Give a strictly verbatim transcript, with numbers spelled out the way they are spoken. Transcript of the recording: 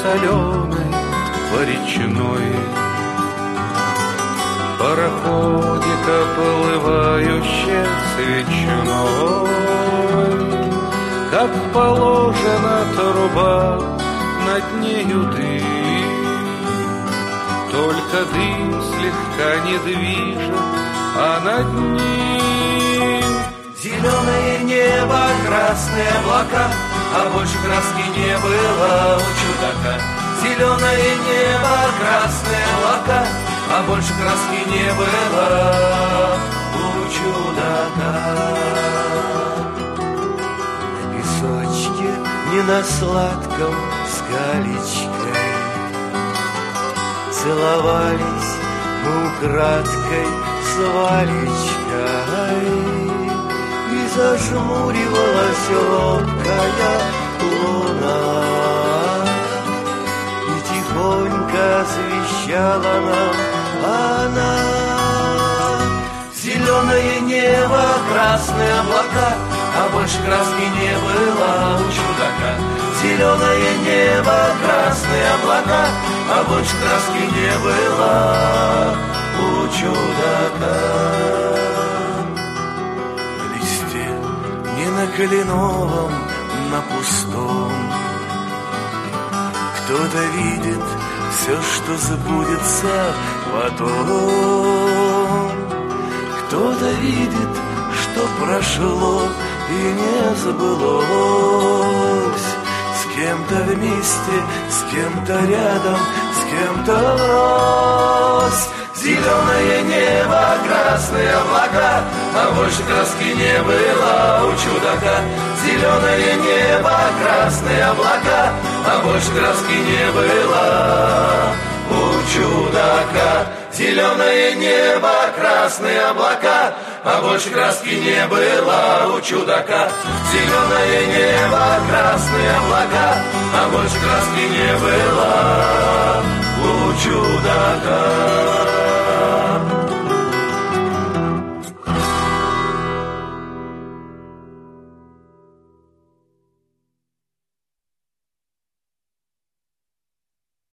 соленой по речной пароходика, плывающая свечной, как положено, труба, над нею дым, только дым слегка не движет, а над ним зеленое небо, красные облака, а больше краски не было у чудака. Зеленое небо, красные облака, а больше краски не было у чудака. На песочке, не на сладком, с галечкой целовались мы украдкой с Валечкой, и зажмуривалась робкая луна, и тихонько освещала нам она. Зеленое небо, красные облака, а больше краски не было у чудака. Зеленое небо, красные облака, а больше краски не было у чудака. На листе, не на кленовом, на пустом, кто-то видит все, что забудется потом. Кто-то видит, что прошло и не забылось. С кем-то вместе, с кем-то рядом, с кем-то врозь. Зеленое небо, красные облака, а больше краски не было у чудака. Зеленое небо, красные облака, а больше краски не было у чудака. Зеленое небо, красные облака, а больше краски не было у чудака. Зеленое небо, красные облака, а больше краски не было у чудака.